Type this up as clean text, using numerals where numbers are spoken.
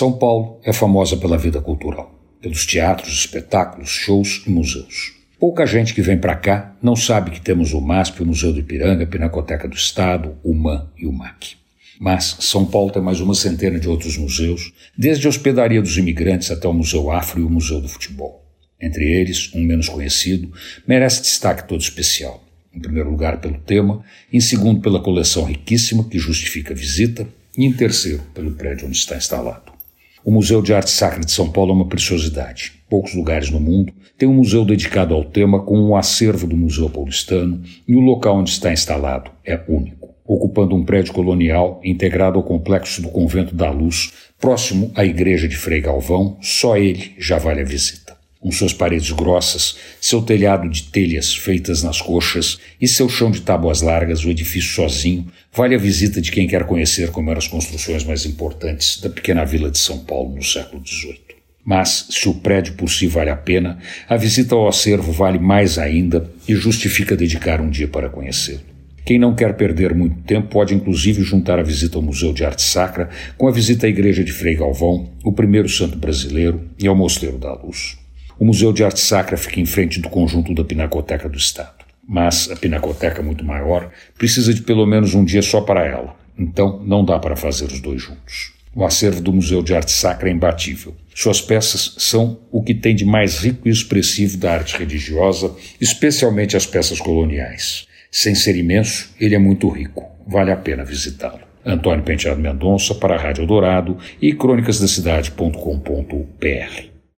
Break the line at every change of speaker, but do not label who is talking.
São Paulo é famosa pela vida cultural, pelos teatros, espetáculos, shows e museus. Pouca gente que vem para cá não sabe que temos o MASP, o Museu do Ipiranga, a Pinacoteca do Estado, o MAM e o MAC. Mas São Paulo tem mais uma centena de outros museus, desde a Hospedaria dos Imigrantes até o Museu Afro e o Museu do Futebol. Entre eles, um menos conhecido, merece destaque todo especial. Em primeiro lugar pelo tema, em segundo pela coleção riquíssima que justifica a visita e em terceiro pelo prédio onde está instalado. O Museu de Arte Sacra de São Paulo é uma preciosidade. Poucos lugares no mundo têm um museu dedicado ao tema com um acervo do Museu Paulistano e o local onde está instalado é único, ocupando um prédio colonial integrado ao complexo do Convento da Luz, próximo à igreja de Frei Galvão. Só ele já vale a visita. Com suas paredes grossas, seu telhado de telhas feitas nas coxas e seu chão de tábuas largas, o edifício sozinho vale a visita de quem quer conhecer como eram as construções mais importantes da pequena vila de São Paulo no século XVIII. Mas, se o prédio por si vale a pena, a visita ao acervo vale mais ainda e justifica dedicar um dia para conhecê-lo. Quem não quer perder muito tempo pode inclusive juntar a visita ao Museu de Arte Sacra com a visita à igreja de Frei Galvão, o primeiro santo brasileiro, e ao Mosteiro da Luz. O Museu de Arte Sacra fica em frente do conjunto da Pinacoteca do Estado. Mas a Pinacoteca, muito maior, precisa de pelo menos um dia só para ela. Então não dá para fazer os dois juntos. O acervo do Museu de Arte Sacra é imbatível. Suas peças são o que tem de mais rico e expressivo da arte religiosa, especialmente as peças coloniais. Sem ser imenso, ele é muito rico. Vale a pena visitá-lo. Antônio Penteado Mendonça para a Rádio Eldorado e crônicasdacidade.com.br.